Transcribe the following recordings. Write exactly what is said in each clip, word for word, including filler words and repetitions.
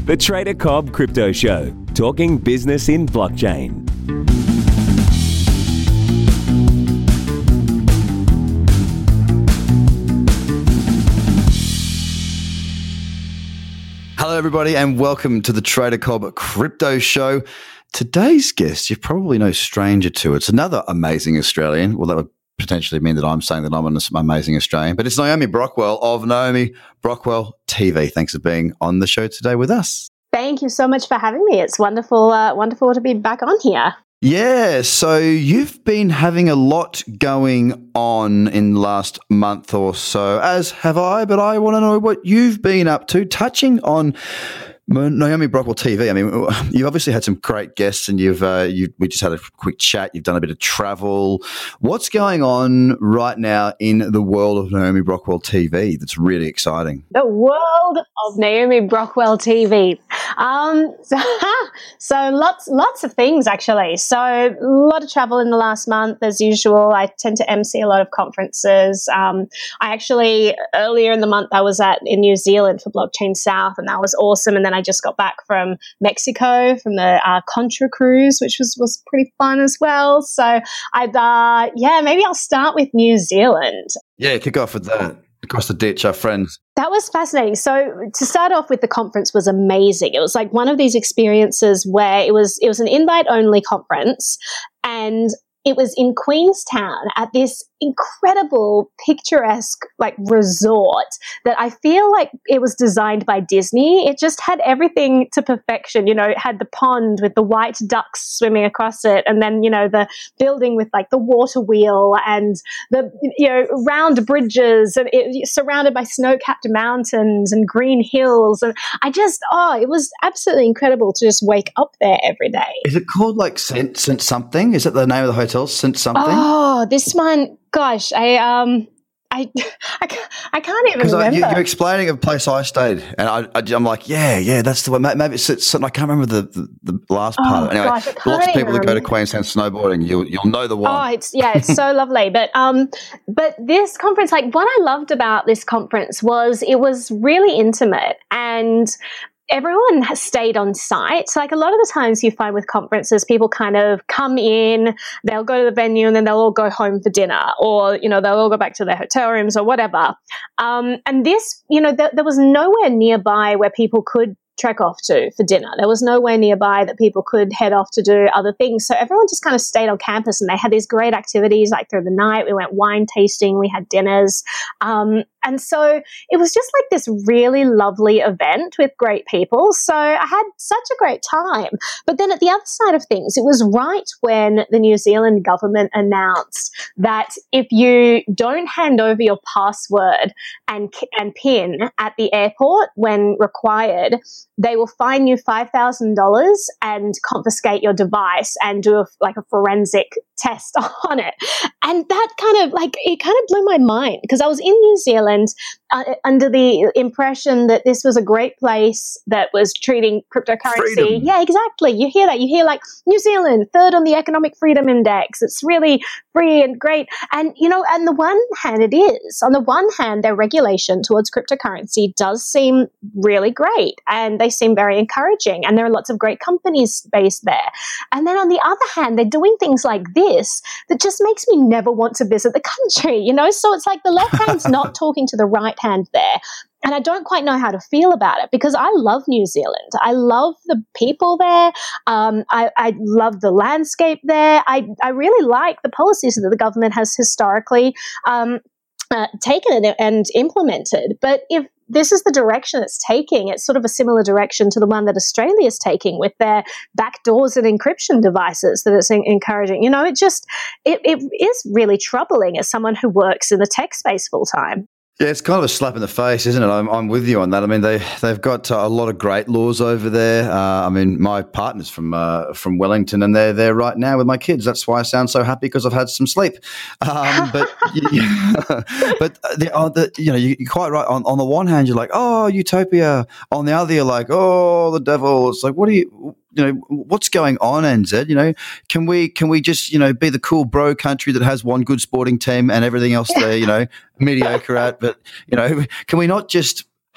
The Trader Cobb Crypto Show, talking business in blockchain. Hello, everybody, and welcome to the Trader Cobb Crypto Show. Today's guest, you're probably no stranger to. It's another amazing Australian. Well, that would potentially mean that I'm saying that I'm an amazing Australian, but it's Naomi Brockwell of Naomi Brockwell T V. Thanks for being on the show today with us. Thank you so much for having me. It's wonderful, uh, wonderful to be back on here. Yeah, so you've been having a lot going on in the last month or so, as have I, but I want to know what you've been up to, touching on Naomi Brockwell T V. I mean, you've obviously had some great guests, and you've uh, you, we just had a quick chat. You've done a bit of travel. What's going on right now in the world of Naomi Brockwell T V that's really exciting? The world of Naomi Brockwell T V. Um, so, so lots, lots of things actually. So a lot of travel in the last month, as usual. I tend to M C a lot of conferences. Um, I actually earlier in the month I was at in New Zealand for Blockchain South, and that was awesome. And then I just got back from Mexico from the uh, Contra cruise, which was was pretty fun as well. So I'd uh, yeah, maybe I'll start with New Zealand. Yeah, kick off with that. Across the ditch, our friends. That was fascinating. So to start off with, the conference was amazing. It was like one of these experiences where it was it was an invite only conference, and it was in Queenstown at this incredible, picturesque, like resort that I feel like it was designed by Disney. It just had everything to perfection. You know, it had the pond with the white ducks swimming across it, and then, you know, the building with like the water wheel and the, you know, round bridges, and it, surrounded by snow-capped mountains and green hills. And I just, oh, it was absolutely incredible to just wake up there every day. Is it called like Saint, Saint something? Is it the name of the hotel? Saint something? Oh, this one, gosh, I um, I, I, I can't even remember. Because you, you're explaining a place I stayed, and I, I, I'm like, yeah, yeah, that's the one. Maybe it's, it's I can't remember the, the, the last part. Oh, Anyway, gosh, I can't lots of people even that go to remember. Queenstown snowboarding, you'll you'll know the one. Oh, it's yeah, it's so lovely. But um, but this conference, like what I loved about this conference was it was really intimate, and everyone has stayed on site. So like a lot of the times you find with conferences, people kind of come in, they'll go to the venue, and then they'll all go home for dinner, or, you know, they'll all go back to their hotel rooms or whatever. Um, and this, you know, th- there was nowhere nearby where people could trek off to for dinner. There was nowhere nearby that people could head off to do other things. So everyone just kind of stayed on campus, and they had these great activities like through the night. We went wine tasting, we had dinners. Um, and so it was just like this really lovely event with great people. So I had such a great time. But then at the other side of things, it was right when the New Zealand government announced that if you don't hand over your password and, and PIN at the airport when required, they will fine you five thousand dollars and confiscate your device and do a, like a forensic test on it. And that kind of like, it kind of blew my mind, because I was in New Zealand uh, under the impression that this was a great place that was treating cryptocurrency. Freedom. Yeah, exactly. You hear that. You hear like New Zealand, third on the Economic Freedom Index. It's really free and great. And, you know, on the one hand, it is. On the one hand, their regulation towards cryptocurrency does seem really great, and they seem very encouraging, and there are lots of great companies based there. And then on the other hand, they're doing things like this that just makes me never want to visit the country, you know? So it's like the left hand's not talking to the right hand there. And I don't quite know how to feel about it, because I love New Zealand. I love the people there. Um, I, I love the landscape there. I, I really like the policies that the government has historically um, uh, taken and, and implemented. But if this is the direction it's taking, it's sort of a similar direction to the one that Australia is taking with their backdoors and encryption devices that it's en- encouraging. You know, it just, it, it is really troubling as someone who works in the tech space full time. Yeah, it's kind of a slap in the face, isn't it? I'm, I'm with you on that. I mean, they they've got uh, a lot of great laws over there. Uh, I mean, my partner's from uh, from Wellington, and they're there right now with my kids. That's why I sound so happy, because I've had some sleep. Um, but yeah, but the, uh, the, you know, you, you're quite right. On on the one hand, you're like, oh, utopia. On the other, you're like, oh, the devil. It's like, what do you? You know, what's going on, N Z? You know, can we can we just, you know, be the cool bro country that has one good sporting team and everything else they're, you know, mediocre at? But, you know, can we not just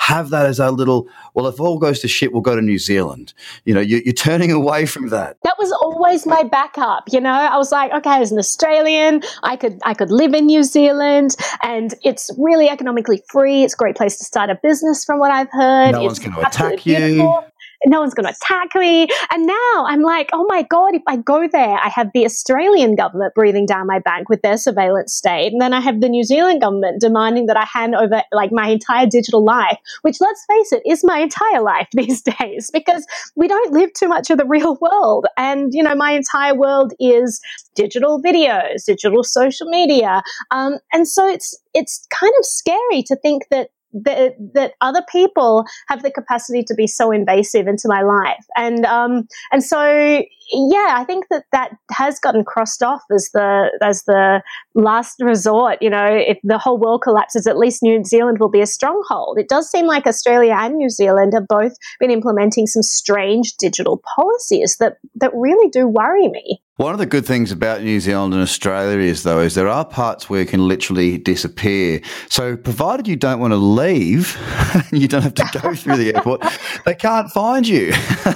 have that as our little, well, if all goes to shit, we'll go to New Zealand. You know, you, you're turning away from that. That was always my backup, you know. I was like, okay, as an Australian, I could I could live in New Zealand, and it's really economically free. It's a great place to start a business from what I've heard. No it's one's going to attack you. Beautiful. No one's going to attack me. And now I'm like, oh my God, if I go there, I have the Australian government breathing down my back with their surveillance state. And then I have the New Zealand government demanding that I hand over like my entire digital life, which, let's face it, is my entire life these days, because we don't live too much of the real world. And, you know, my entire world is digital videos, digital social media. Um, and so it's, it's kind of scary to think that That, that other people have the capacity to be so invasive into my life. And um, and so, yeah, I think that that has gotten crossed off as the as the last resort. You know, if the whole world collapses, at least New Zealand will be a stronghold. It does seem like Australia and New Zealand have both been implementing some strange digital policies that, that really do worry me. One of the good things about New Zealand and Australia is, though, is there are parts where you can literally disappear. So provided you don't want to leave, you don't have to go through the airport, they can't find you.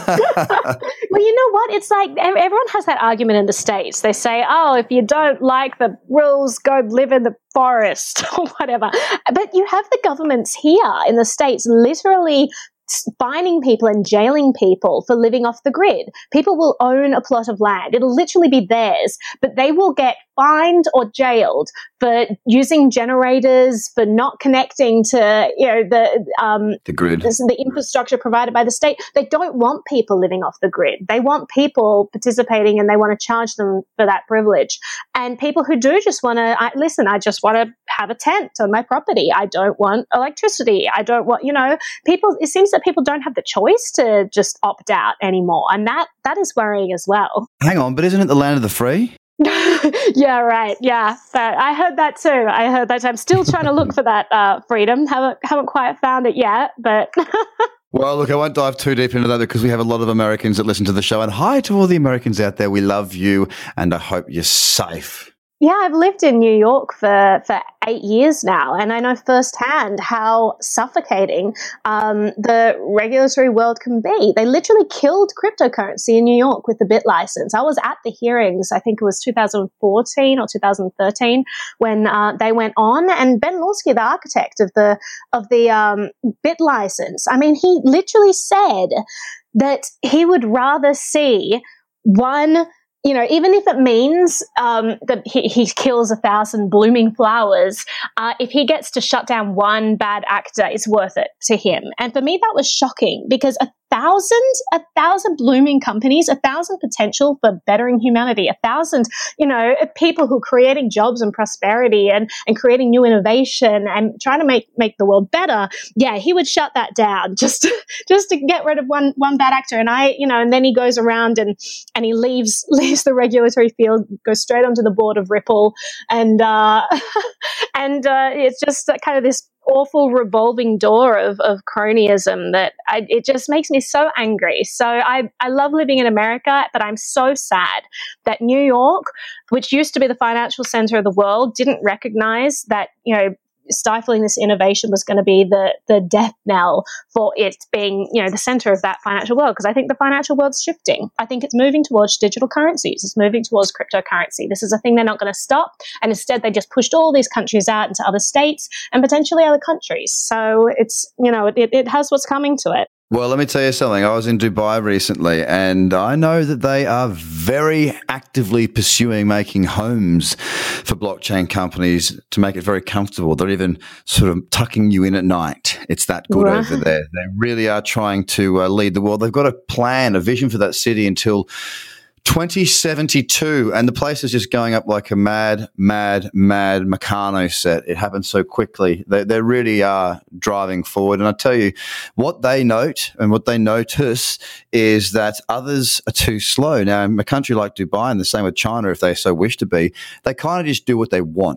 Well, you know what? It's like everyone has that argument in the States. They say, oh, if you don't like the rules, go live in the forest or whatever. But you have the governments here in the States literally fining people and jailing people for living off the grid. People will own a plot of land. It'll literally be theirs, but they will get fined or jailed for using generators, for not connecting to, you know, the um, the grid, the infrastructure provided by the state. They don't want people living off the grid. They want people participating, and they want to charge them for that privilege. And people who do just want to I, listen. I just want to have a tent on my property. I don't want electricity. I don't want, you know, people. It seems that people don't have the choice to just opt out anymore, and that that is worrying as well. Hang on, but isn't it the land of the free? Yeah, right. Yeah, but I heard that too. I heard that. I'm still trying to look for that uh, freedom. Haven't haven't quite found it yet, but. Well, look, I won't dive too deep into that because we have a lot of Americans that listen to the show. And hi to all the Americans out there. We love you, and I hope you're safe. Yeah, I've lived in New York for, for eight years now, and I know firsthand how suffocating um, the regulatory world can be. They literally killed cryptocurrency in New York with the Bit license. I was at the hearings, I think it was two thousand fourteen or two thousand thirteen, when uh, they went on, and Ben Lawsky, the architect of the of the um, Bit license, I mean, he literally said that he would rather see one. You know, even if it means um, that he, he kills a thousand blooming flowers, uh, if he gets to shut down one bad actor, it's worth it to him. And for me, that was shocking, because a thousand, a thousand blooming companies, a thousand potential for bettering humanity, a thousand, you know, people who are creating jobs and prosperity and, and creating new innovation and trying to make, make the world better. Yeah, he would shut that down just to, just to get rid of one, one bad actor. And I, you know, and then he goes around and, and he leaves, leaves the regulatory field, goes straight onto the board of Ripple. And, uh, and, uh, it's just kind of this awful revolving door of, of cronyism that I, it just makes me so angry. So I, I love living in America, but I'm so sad that New York, which used to be the financial center of the world, didn't recognize that, you know, stifling this innovation was going to be the the death knell for it being, you know, the center of that financial world. Because I think the financial world's shifting. I think it's moving towards digital currencies. It's moving towards cryptocurrency. This is a thing they're not going to stop. And instead, they just pushed all these countries out into other states and potentially other countries. So it's, you know, it, it has what's coming to it. Well, let me tell you something. I was in Dubai recently, and I know that they are very actively pursuing making homes for blockchain companies to make it very comfortable. They're even sort of tucking you in at night. It's that good right. over there. They really are trying to uh, lead the world. They've got a plan, a vision for that city until twenty seventy-two, and the place is just going up like a mad, mad, mad Meccano set. It happens so quickly. They, they really are driving forward. And I tell you, what they note and what they notice is that others are too slow. Now, in a country like Dubai, and the same with China, if they so wish to be, they kind of just do what they want.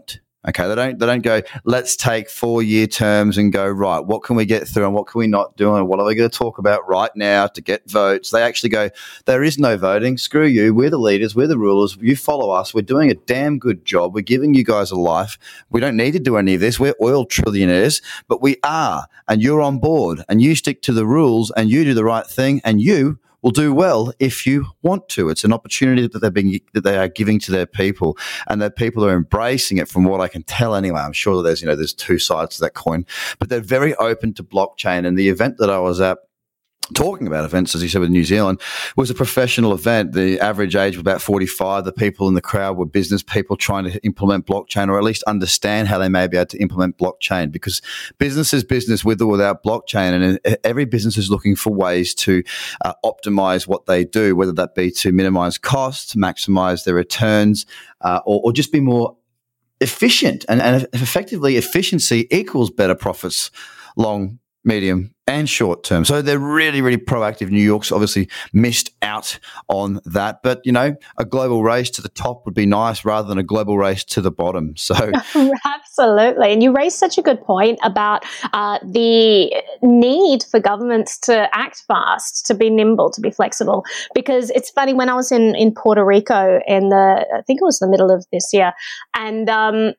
Okay, they don't they don't go, let's take four year terms and go, right, what can we get through and what can we not do and what are we going to talk about right now to get votes? They actually go, there is no voting. Screw you. We're the leaders. We're the rulers. You follow us. We're doing a damn good job. We're giving you guys a life. We don't need to do any of this. We're oil trillionaires, but we are, and you're on board and you stick to the rules and you do the right thing and you will do well if you want to. It's an opportunity that they're being, that they are giving to their people, and that people are embracing it. From what I can tell, anyway, I'm sure that there's you know there's two sides to that coin, but they're very open to blockchain. And the event that I was at, talking about events, as you said, with New Zealand, was a professional event. The average age was about forty-five. The people in the crowd were business people trying to implement blockchain, or at least understand how they may be able to implement blockchain, because business is business with or without blockchain. And every business is looking for ways to uh, optimize what they do, whether that be to minimize costs, maximize their returns, uh, or, or just be more efficient. And, and effectively, efficiency equals better profits long, medium, and short term. So they're really, really proactive. New York's obviously missed out on that. But, you know, a global race to the top would be nice rather than a global race to the bottom. So absolutely. And you raised such a good point about uh, the need for governments to act fast, to be nimble, to be flexible. Because it's funny, when I was in, in Puerto Rico in the, I think it was the middle of this year, and um,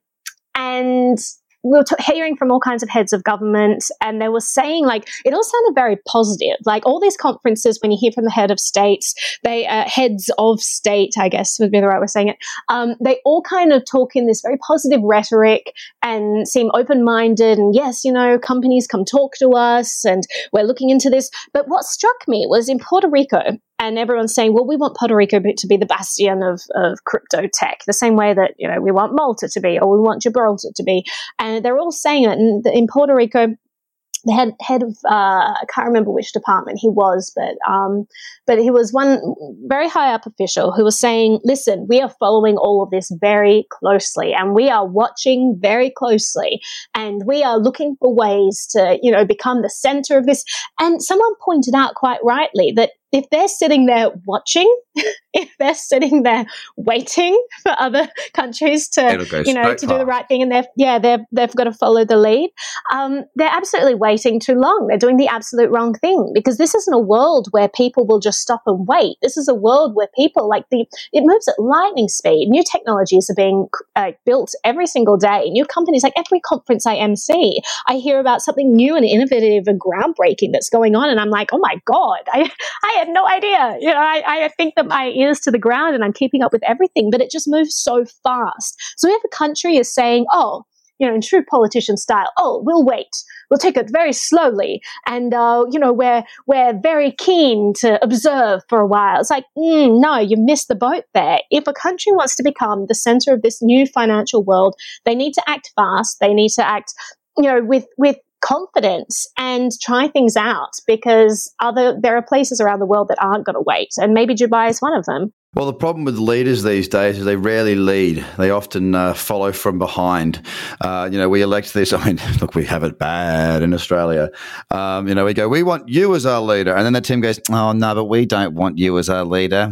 and we were t- hearing from all kinds of heads of government, and they were saying, like, it all sounded very positive. Like, all these conferences, when you hear from the head of states, they uh, heads of state, I guess would be the right way of saying it, um, they all kind of talk in this very positive rhetoric and seem open-minded. And yes, you know, companies come talk to us, and we're looking into this. But what struck me was in Puerto Rico, and everyone's saying, well, we want Puerto Rico to be the bastion of, of crypto tech, the same way that, you know, we want Malta to be, or we want Gibraltar to be. And they're all saying it. And in Puerto Rico, the head, head of, uh, I can't remember which department he was, but um, but he was one very high up official who was saying, listen, we are following all of this very closely, and we are watching very closely, and we are looking for ways to, you know, become the center of this. And someone pointed out quite rightly that if they're sitting there watching, if they're sitting there waiting for other countries to, you know, to do the right thing, and they've, yeah, they've, they've got to follow the lead, um, they're absolutely waiting too long. They're doing the absolute wrong thing, because this isn't a world where people will just stop and wait. This is a world where people, like, the, it moves at lightning speed. New technologies are being uh, built every single day. New companies, like every conference I M C, I hear about something new and innovative and groundbreaking that's going on, and I'm like, oh my God, I, I had no idea. You know, I, I think that my ears to the ground and I'm keeping up with everything, but it just moves so fast. So if a country is saying, oh, you know, in true politician style, oh, we'll wait, we'll take it very slowly, and uh, you know, we're we're very keen to observe for a while. It's like, mm, no, you missed the boat there. If a country wants to become the center of this new financial world, they need to act fast. They need to act, you know, with with confidence and try things out, because other there are places around the world that aren't going to wait, and maybe Dubai is one of them. Well, the problem with leaders these days is they rarely lead. They often uh, follow from behind. Uh, you know, we elect this. I mean, look, we have it bad in Australia. Um, you know, we go, we want you as our leader. And then the team goes, oh, no, but we don't want you as our leader.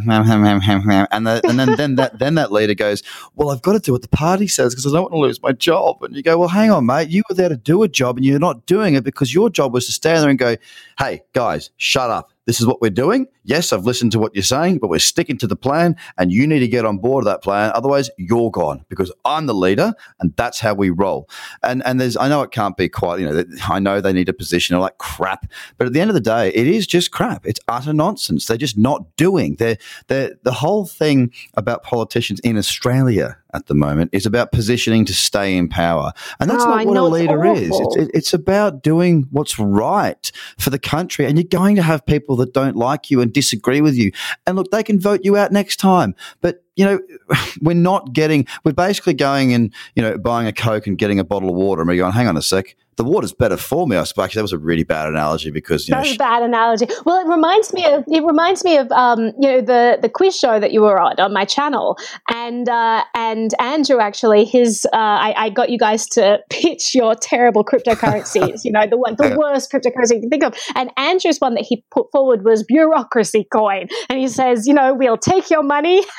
And, the, and then, then, that, then that leader goes, well, I've got to do what the party says because I don't want to lose my job. And you go, well, hang on, mate. You were there to do a job and you're not doing it because your job was to stand there and go, hey, guys, shut up. This is what we're doing. Yes, I've listened to what you're saying, but we're sticking to the plan, and you need to get on board that plan. Otherwise, you're gone, because I'm the leader, and that's how we roll. And and there's, I know it can't be quite, you know, I know they need a position or like crap, but at the end of the day, it is just crap. It's utter nonsense. They're just not doing. They're, they're, the whole thing about politicians in Australia at the moment is about positioning to stay in power. And that's oh, not what a leader is. It's, it, it's about doing what's right for the country. And you're going to have people that don't like you and disagree with you. And look, they can vote you out next time. But, you know, we're not getting, we're basically going and, you know, buying a Coke and getting a bottle of water. And we're going, hang on a sec. The water's better for me. I suppose actually that was a really bad analogy because you that know was a bad analogy. Well, it reminds me of it reminds me of um, you know the the quiz show that you were on on my channel, and uh, and Andrew actually his uh, I, I got you guys to pitch your terrible cryptocurrencies. you know the one the worst cryptocurrency you can think of. And Andrew's one that he put forward was bureaucracy coin, and he says, you know, we'll take your money and we'll spend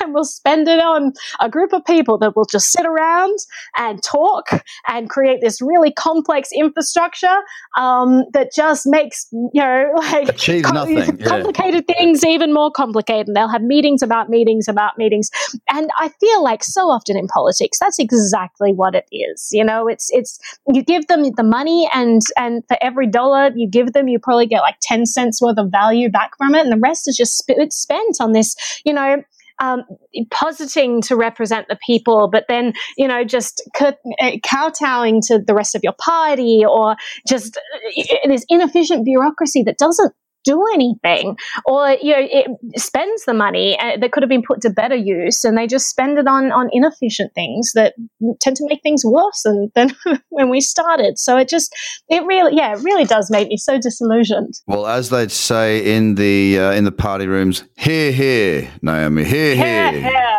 spend it on a group of people that will just sit around and talk and create this really complex infrastructure um, that just makes, you know, like Achieves com- nothing. complicated Yeah. things even more complicated. And they'll have meetings about meetings about meetings. And I feel like so often in politics, that's exactly what it is. You know, it's it's you give them the money, and and for every dollar you give them, you probably get like ten cents worth of value back from it, and the rest is just sp- it's spent on this, you know, um, positing to represent the people, but then, you know, just co- kowtowing to the rest of your party, or just uh, this inefficient bureaucracy that doesn't do anything, or, you know, it spends the money uh, that could have been put to better use, and they just spend it on on inefficient things that tend to make things worse than, than when we started. So it just, it really, yeah, it really does make me so disillusioned. Well, as they'd say in the uh, in the party rooms, hear, hear, Naomi, hear, hear. Yeah,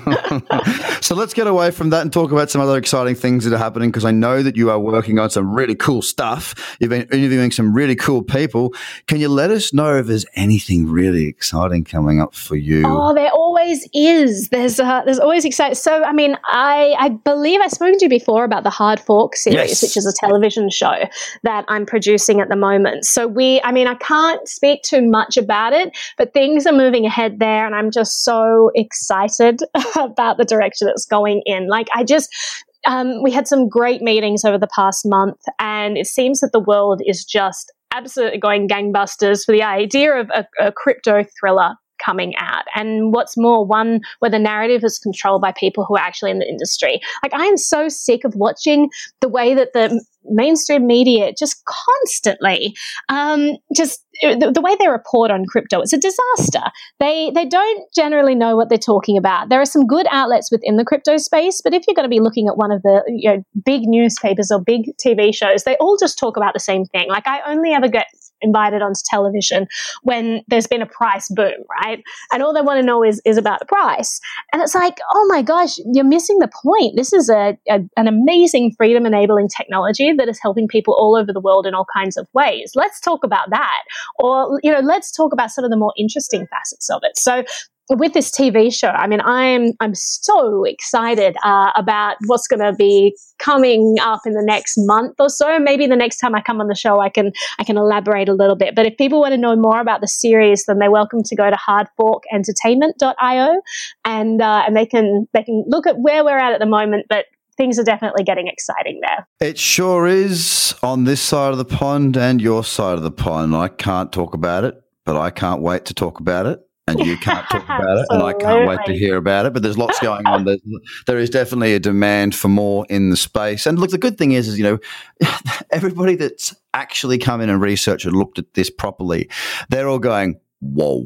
So let's get away from that and talk about some other exciting things that are happening, because I know that you are working on some really cool stuff. You've been interviewing some really cool people. Can you let us know if there's anything really exciting coming up for you? Oh, there always is. There's uh, there's always exciting. So, I mean, I, I believe I've spoken to you before about the Hard Fork series, Yes. which is a television show that I'm producing at the moment. So we, I mean, I can't speak too much about it, but things are moving ahead there, and I'm just so excited about the direction it's going in. Like, I just, um, we had some great meetings over the past month, and it seems that the world is just absolutely going gangbusters for the idea of a, a crypto thriller coming out. And what's more, one where the narrative is controlled by people who are actually in the industry. Like, I am so sick of watching the way that the mainstream media just constantly, um, just the, the way they report on crypto, it's a disaster. They they don't generally know what they're talking about. There are some good outlets within the crypto space, but if you're going to be looking at one of the, you know, big newspapers or big T V shows, they all just talk about the same thing. Like, I only ever get invited onto television when there's been a price boom, right? And all they want to know is is about the price. And it's like, oh my gosh, you're missing the point. This is a, a an amazing freedom enabling technology that is helping people all over the world in all kinds of ways. Let's talk about that. Or, you know, let's talk about some of the more interesting facets of it. So with this T V show, I mean, I'm I'm so excited uh, about what's going to be coming up in the next month or so. Maybe the next time I come on the show, I can I can elaborate a little bit. But if people want to know more about the series, then they're welcome to go to hard fork entertainment dot io, and uh, and they can they can look at where we're at at the moment. But things are definitely getting exciting there. It sure is, on this side of the pond and your side of the pond. I can't talk about it, but I can't wait to talk about it. And you can't talk about it, and I can't wait to hear about it. But there's lots going on. There's, there is definitely a demand for more in the space. And look, the good thing is, is, you know, everybody that's actually come in and researched and looked at this properly, they're all going, whoa,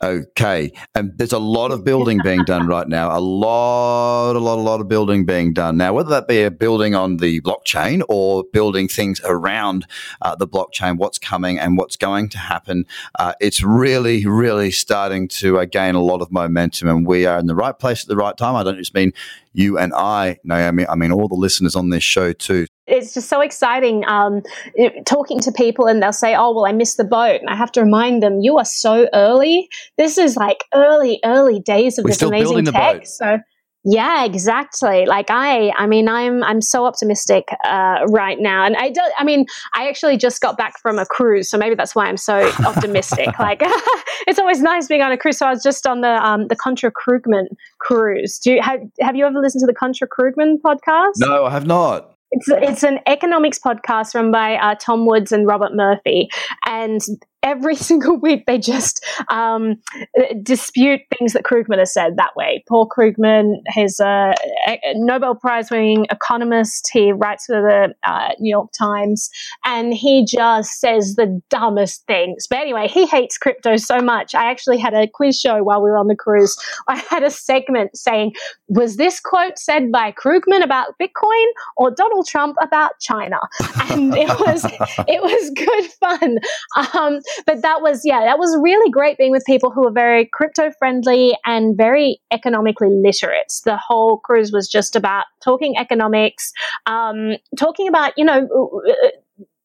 okay. And there's a lot of building being done right now, a lot, a lot, a lot of building being done. Now, whether that be a building on the blockchain or building things around uh, the blockchain, what's coming and what's going to happen, uh, it's really, really starting to uh, gain a lot of momentum, and we are in the right place at the right time. I don't just mean you and I, Naomi, I mean all the listeners on this show too. It's just so exciting um, it, talking to people, and they'll say, oh, well, I missed the boat. And I have to remind them, you are so early. This is like early, early days of We're this still amazing building the tech. boat. So yeah, exactly. Like I, I mean, I'm, I'm so optimistic uh, right now. And I do, I mean, I actually just got back from a cruise, so maybe that's why I'm so optimistic. Like, it's always nice being on a cruise. So I was just on the, um, the Contra Krugman cruise. Do you have, have you ever listened to the Contra Krugman podcast? No, I have not. It's it's an economics podcast run by uh, Tom Woods and Robert Murphy, and every single week they just um, dispute things that Krugman has said that way. Paul Krugman is a, a Nobel Prize-winning economist. He writes for the uh, New York Times, and he just says the dumbest things. But anyway, he hates crypto so much. I actually had a quiz show while we were on the cruise. I had a segment saying, was this quote said by Krugman about Bitcoin or Donald Trump about China? And it was it was good fun. Um, But that was, yeah, that was really great being with people who are very crypto friendly and very economically literate. The whole cruise was just about talking economics, um, talking about, you know,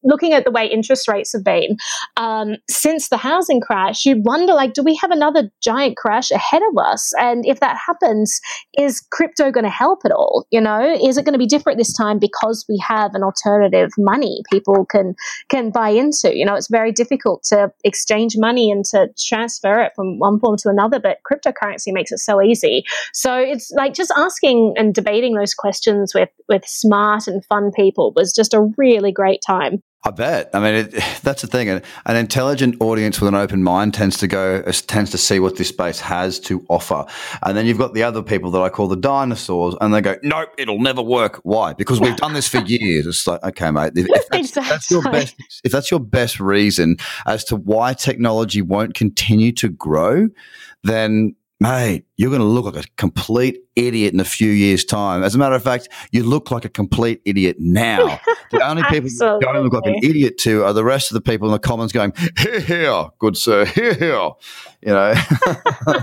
looking at the way interest rates have been um, since the housing crash, you wonder, like, do we have another giant crash ahead of us? And if that happens, is crypto going to help at all? You know, is it going to be different this time because we have an alternative money people can can buy into? You know, it's very difficult to exchange money and to transfer it from one form to another, but cryptocurrency makes it so easy. So it's like just asking and debating those questions with with smart and fun people was just a really great time. I bet. I mean, it, that's the thing. An, an intelligent audience with an open mind tends to go, tends to see what this space has to offer. And then you've got the other people that I call the dinosaurs, and they go, nope, it'll never work. Why? Because we've done this for years. It's like, okay, mate, if, if, that's, exactly. that's your best, if that's your best reason as to why technology won't continue to grow, then mate, you're going to look like a complete idiot in a few years' time. As a matter of fact, you look like a complete idiot now. The only people you don't look like an idiot to are the rest of the people in the comments going, here, here, good sir, here, here, you know. Oh,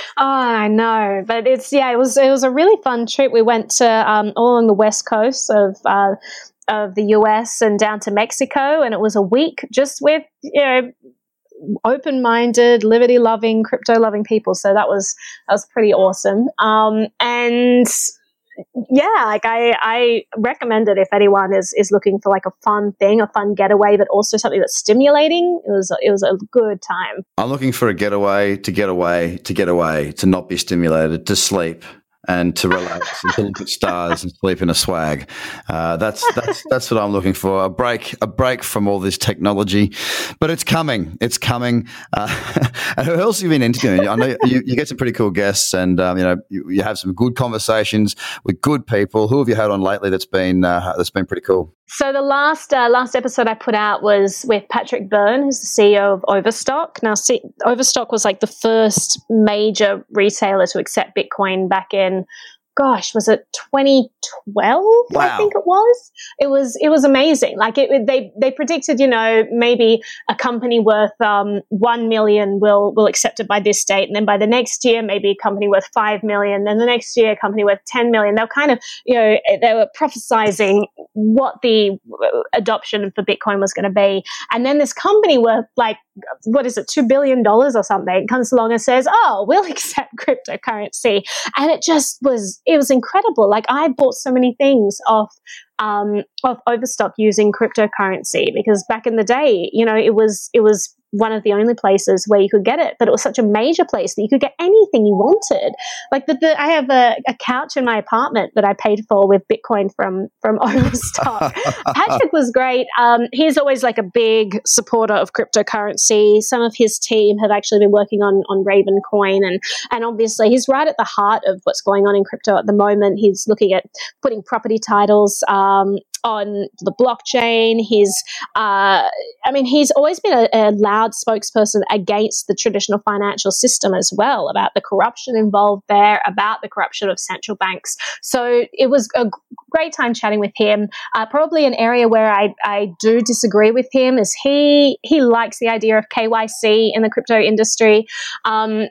I know. But it's, yeah, it was it was a really fun trip. We went to um, all on the west coast of uh, of the U S and down to Mexico, and it was a week just with, you know, open-minded, liberty-loving, crypto-loving people. So that was that was pretty awesome. Um, and yeah, like I, I recommend it if anyone is is looking for like a fun thing, a fun getaway, but also something that's stimulating. It was it was a good time. I'm looking for a getaway to get away to get away to not be stimulated, to sleep and to relax and to look at stars and sleep in a swag. Uh, that's that's that's what I'm looking for. A break, a break from all this technology. But it's coming. It's coming. Uh, and who else have you been interviewing? I know you, you get some pretty cool guests, and um, you know you, you have some good conversations with good people. Who have you had on lately that's been uh, that's been pretty cool? So the last uh, last episode I put out was with Patrick Byrne, who's the C E O of Overstock. Now, C- Overstock was like the first major retailer to accept Bitcoin back in, gosh, was it twenty twelve? Wow. I think it was. It was it was amazing. Like it, they they predicted, you know, maybe a company worth um, one million will will accept it by this date, and then by the next year, maybe a company worth five million. Then the next year, a company worth ten million. They're kind of, you know, they were prophesizing what the adoption for Bitcoin was going to be, and then this company worth like, what is it, two billion dollars or something, comes along and says, "Oh, we'll accept cryptocurrency," and it just was. It was incredible. Like I bought so many things off um, off Overstock using cryptocurrency because back in the day, you know, it was it was one of the only places where you could get it, but it was such a major place that you could get anything you wanted. Like the, the I have a, a couch in my apartment that I paid for with Bitcoin from from Overstock. Patrick was great. Um, he's always like a big supporter of cryptocurrency. Some of his team have actually been working on on Raven Coin, and and obviously he's right at the heart of what's going on in crypto at the moment. He's looking at putting property titles um, on the blockchain. He's, uh, I mean, he's always been a, a loud spokesperson against the traditional financial system as well, about the corruption involved there, about the corruption of central banks. So it was a great time chatting with him. Uh, probably an area where I, I do disagree with him is he he likes the idea of K Y C in the crypto industry. Um,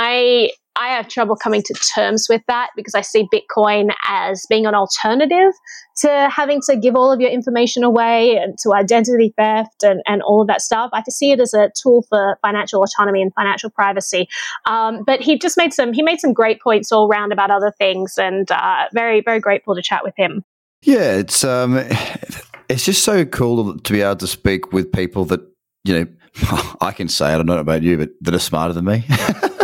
I I have trouble coming to terms with that because I see Bitcoin as being an alternative to having to give all of your information away and to identity theft and, and all of that stuff. I see it as a tool for financial autonomy and financial privacy. Um, but he just made some, he made some great points all around about other things, and uh, very, very grateful to chat with him. Yeah, it's um, it's just so cool to be able to speak with people that, you know, I can say it, I don't know about you, but that are smarter than me.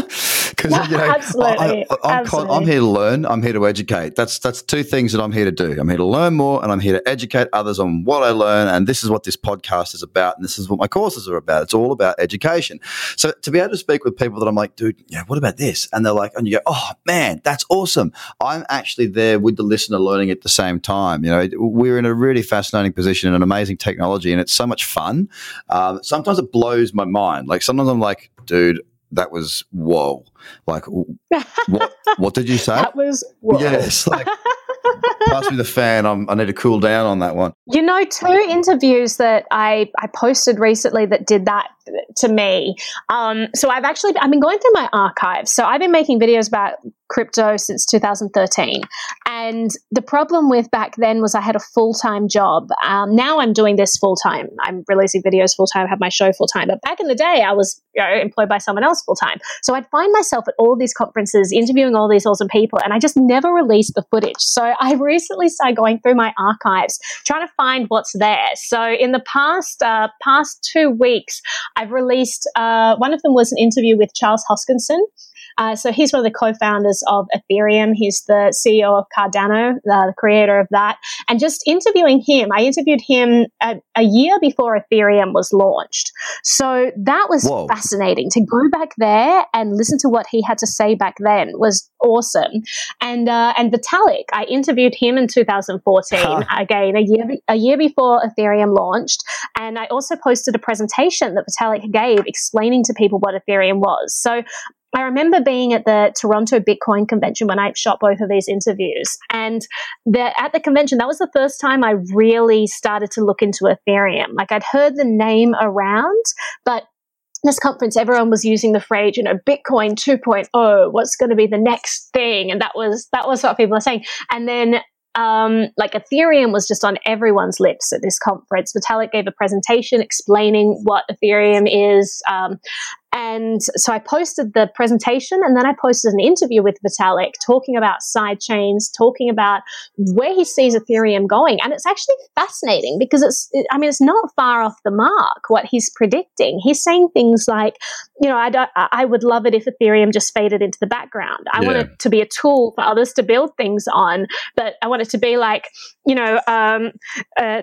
Because you know, absolutely, I, I'm, absolutely. I'm here to learn. I'm here to educate. That's that's two things that I'm here to do. I'm here to learn more, and I'm here to educate others on what I learn. And this is what this podcast is about, and this is what my courses are about. It's all about education. So to be able to speak with people that I'm like, dude, yeah, what about this? And they're like, and you go, oh man, that's awesome. I'm actually there with the listener, learning at the same time. You know, we're in a really fascinating position and an amazing technology, and it's so much fun. Um, sometimes it blows my mind. Like sometimes I'm like, dude, that was whoa. Like, what? What did you say? That was whoa. Yes. Like, pass me the fan. I'm, I need to cool down on that one. You know, two interviews that I, I posted recently that did that to me. Um, so I've actually, I've been going through my archives. So I've been making videos about crypto since two thousand thirteen. And the problem with back then was I had a full-time job. Um, now I'm doing this full-time. I'm releasing videos full-time, have my show full-time. But back in the day, I was you know, employed by someone else full-time. So I'd find myself at all these conferences, interviewing all these awesome people, and I just never released the footage. So I recently started going through my archives, trying to find what's there. So in the past, uh, past two weeks, I've released, uh, one of them was an interview with Charles Hoskinson. Uh, so he's one of the co-founders of Ethereum. He's the C E O of Cardano, uh, the creator of that. And just interviewing him, I interviewed him a, a year before Ethereum was launched. So that was Whoa. fascinating. To go back there and listen to what he had to say back then was awesome. And uh, and Vitalik, I interviewed him in two thousand fourteen, huh. again, a year, a year before Ethereum launched. And I also posted a presentation that Vitalik gave explaining to people what Ethereum was. So I remember being at the Toronto Bitcoin convention when I shot both of these interviews. And the, at the convention, that was the first time I really started to look into Ethereum. Like I'd heard the name around, but this conference, everyone was using the phrase, you know, Bitcoin two point oh, what's going to be the next thing? And that was, that was what people were saying. And then Um, like Ethereum was just on everyone's lips at this conference. Vitalik gave a presentation explaining what Ethereum is. Um, and so I posted the presentation, and then I posted an interview with Vitalik talking about side chains, talking about where he sees Ethereum going. And it's actually fascinating because it's, it, I mean, it's not far off the mark what he's predicting. He's saying things like, you know, I, don't, I would love it if Ethereum just faded into the background. I yeah. want it to be a tool for others to build things on, but I want it to be like, you know, um, uh,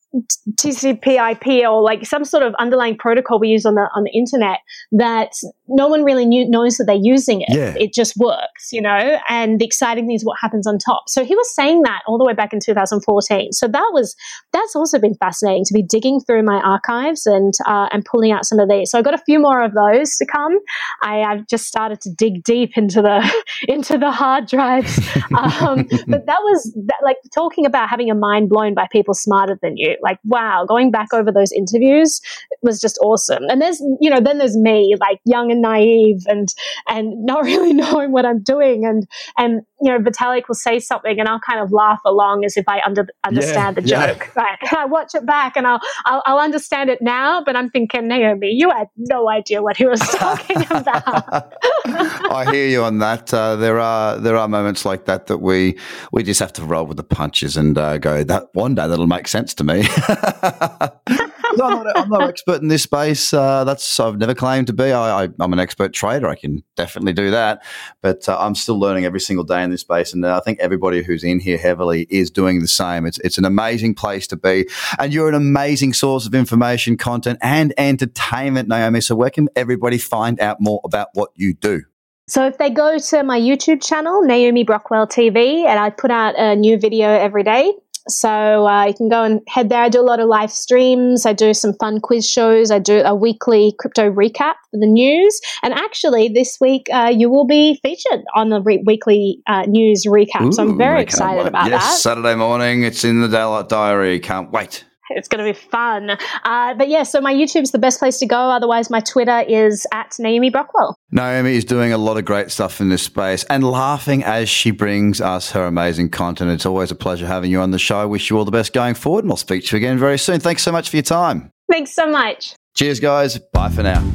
T C P I P or like some sort of underlying protocol we use on the on the internet that no one really knew, knows that they're using it. Yeah. It just works, you know, and the exciting thing is what happens on top. So he was saying that all the way back in two thousand fourteen. So that was, that's also been fascinating to be digging through my archives and uh, and pulling out some of these. So I got a few more of those to come. I, I've just started to dig deep into the into the hard drives. Um, but that was that, like talking about having a mind blown by people smarter than you. Like, wow, going back over those interviews was just awesome. And there's, you know, then there's me, like young and naive and and not really knowing what I'm doing. And, and you know, Vitalik will say something and I'll kind of laugh along as if I under, understand yeah, the joke. Yeah. Right? I watch it back and I'll, I'll I'll understand it now, but I'm thinking, Naomi, you had no idea what he was talking about. I hear you on that. Uh, there are there are moments like that that we we just have to roll with the punches and uh, go, that one day that'll make sense to me. I'm, not, I'm not an expert in this space. Uh, that's I've never claimed to be. I, I, I'm an expert trader. I can definitely do that, but uh, I'm still learning every single day in this space. And I think everybody who's in here heavily is doing the same. It's it's an amazing place to be, and you're an amazing source of information, content, and entertainment, Naomi. So where can everybody find out more about what you do? So if they go to my YouTube channel, Naomi Brockwell T V, and I put out a new video every day. So uh, you can go and head there. I do a lot of live streams. I do some fun quiz shows. I do a weekly crypto recap for the news. And actually, this week uh, you will be featured on the re- weekly uh, news recap. Ooh, so I'm very excited wait. about yes, that. Yes, Saturday morning. It's in the Daylight Diary. Can't wait. It's going to be fun. Uh, but yeah, so my YouTube's the best place to go. Otherwise, my Twitter is at Naomi Brockwell. Naomi is doing a lot of great stuff in this space and laughing as she brings us her amazing content. It's always a pleasure having you on the show. I wish you all the best going forward, and I'll speak to you again very soon. Thanks so much for your time. Thanks so much. Cheers, guys. Bye for now.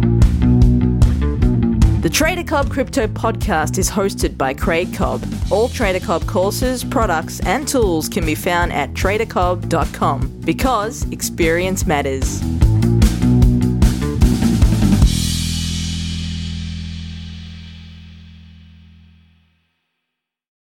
The Trader Cobb Crypto Podcast is hosted by Craig Cobb. All Trader Cobb courses, products, and tools can be found at trader cobb dot com because experience matters.